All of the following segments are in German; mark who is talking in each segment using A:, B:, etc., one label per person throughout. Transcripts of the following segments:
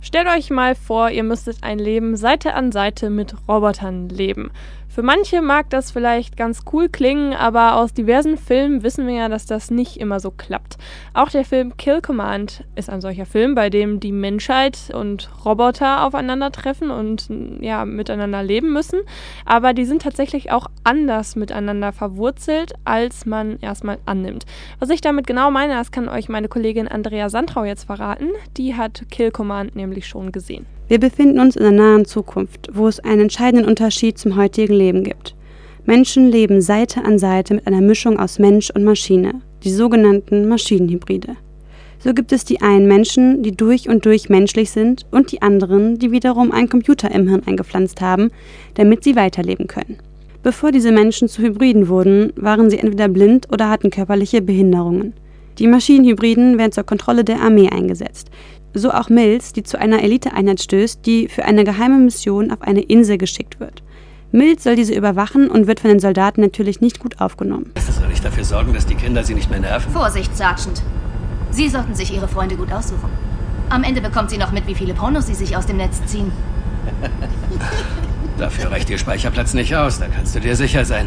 A: Stellt euch mal vor, ihr müsstet ein Leben Seite an Seite mit Robotern leben. Für manche mag das vielleicht ganz cool klingen, aber aus diversen Filmen wissen wir ja, dass das nicht immer so klappt. Auch der Film Kill Command ist ein solcher Film, bei dem die Menschheit und Roboter aufeinandertreffen und ja, miteinander leben müssen. Aber die sind tatsächlich auch anders miteinander verwurzelt, als man erstmal annimmt. Was ich damit genau meine, das kann euch meine Kollegin Andrea Sandrau jetzt verraten. Die hat Kill Command nämlich schon gesehen.
B: Wir befinden uns in der nahen Zukunft, wo es einen entscheidenden Unterschied zum heutigen Leben gibt. Menschen leben Seite an Seite mit einer Mischung aus Mensch und Maschine, die sogenannten Maschinenhybride. So gibt es die einen Menschen, die durch und durch menschlich sind, und die anderen, die wiederum einen Computer im Hirn eingepflanzt haben, damit sie weiterleben können. Bevor diese Menschen zu Hybriden wurden, waren sie entweder blind oder hatten körperliche Behinderungen. Die Maschinenhybriden werden zur Kontrolle der Armee eingesetzt. So auch Mills, die zu einer Eliteeinheit stößt, die für eine geheime Mission auf eine Insel geschickt wird. Mills soll diese überwachen und wird von den Soldaten natürlich nicht gut aufgenommen.
C: Soll ich dafür sorgen, dass die Kinder sie nicht mehr nerven?
D: Vorsicht, Sergeant. Sie sollten sich Ihre Freunde gut aussuchen. Am Ende bekommt sie noch mit, wie viele Pornos sie sich aus dem Netz ziehen.
C: Dafür reicht ihr Speicherplatz nicht aus, da kannst du dir sicher sein.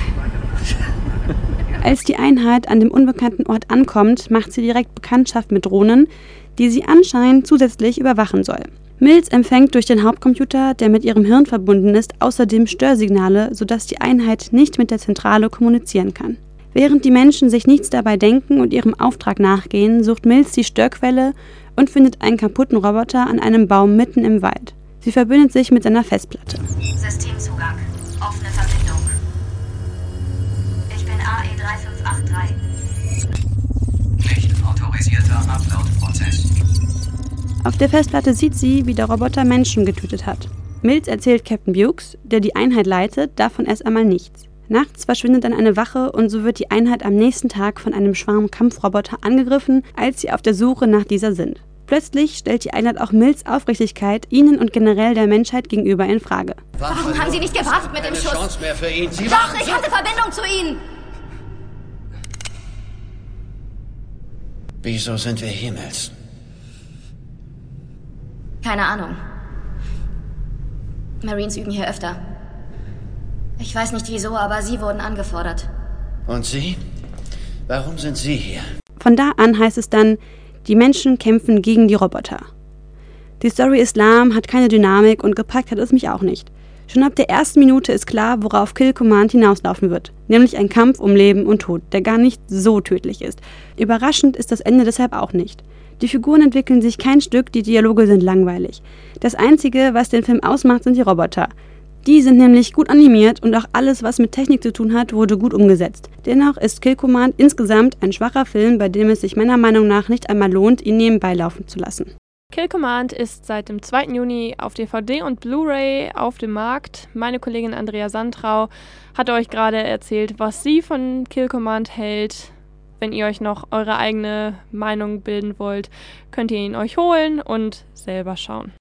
B: Als die Einheit an dem unbekannten Ort ankommt, macht sie direkt Bekanntschaft mit Drohnen, die sie anscheinend zusätzlich überwachen soll. Mills empfängt durch den Hauptcomputer, der mit ihrem Hirn verbunden ist, außerdem Störsignale, sodass die Einheit nicht mit der Zentrale kommunizieren kann. Während die Menschen sich nichts dabei denken und ihrem Auftrag nachgehen, sucht Mills die Störquelle und findet einen kaputten Roboter an einem Baum mitten im Wald. Sie verbindet sich mit seiner Festplatte.
D: Systemzugang. Offene Verbindung. Ich bin AE3583.
C: Nicht autorisierter Upload-Prozess.
B: Auf der Festplatte sieht sie, wie der Roboter Menschen getötet hat. Mills erzählt Captain Bukes, der die Einheit leitet, davon erst einmal nichts. Nachts verschwindet dann eine Wache und so wird die Einheit am nächsten Tag von einem Schwarm Kampfroboter angegriffen, als sie auf der Suche nach dieser sind. Plötzlich stellt die Einheit auch Mills Aufrichtigkeit ihnen und generell der Menschheit gegenüber in Frage.
D: Warum haben Sie nicht gewartet mit dem Schuss?
C: Chance mehr für ihn.
D: Doch, ich hatte Verbindung zu Ihnen!
E: Wieso sind wir hier, Mills?
D: Keine Ahnung. Marines üben hier öfter. Ich weiß nicht wieso, aber sie wurden angefordert.
E: Und Sie? Warum sind Sie hier?
B: Von da an heißt es dann, die Menschen kämpfen gegen die Roboter. Die Story ist lahm, hat keine Dynamik und gepackt hat es mich auch nicht. Schon ab der ersten Minute ist klar, worauf Kill Command hinauslaufen wird. Nämlich ein Kampf um Leben und Tod, der gar nicht so tödlich ist. Überraschend ist das Ende deshalb auch nicht. Die Figuren entwickeln sich kein Stück, die Dialoge sind langweilig. Das Einzige, was den Film ausmacht, sind die Roboter. Die sind nämlich gut animiert und auch alles, was mit Technik zu tun hat, wurde gut umgesetzt. Dennoch ist Kill Command insgesamt ein schwacher Film, bei dem es sich meiner Meinung nach nicht einmal lohnt, ihn nebenbei laufen zu lassen.
A: Kill Command ist seit dem 2. Juni auf DVD und Blu-ray auf dem Markt. Meine Kollegin Andrea Sandrau hat euch gerade erzählt, was sie von Kill Command hält. Wenn ihr euch noch eure eigene Meinung bilden wollt, könnt ihr ihn euch holen und selber schauen.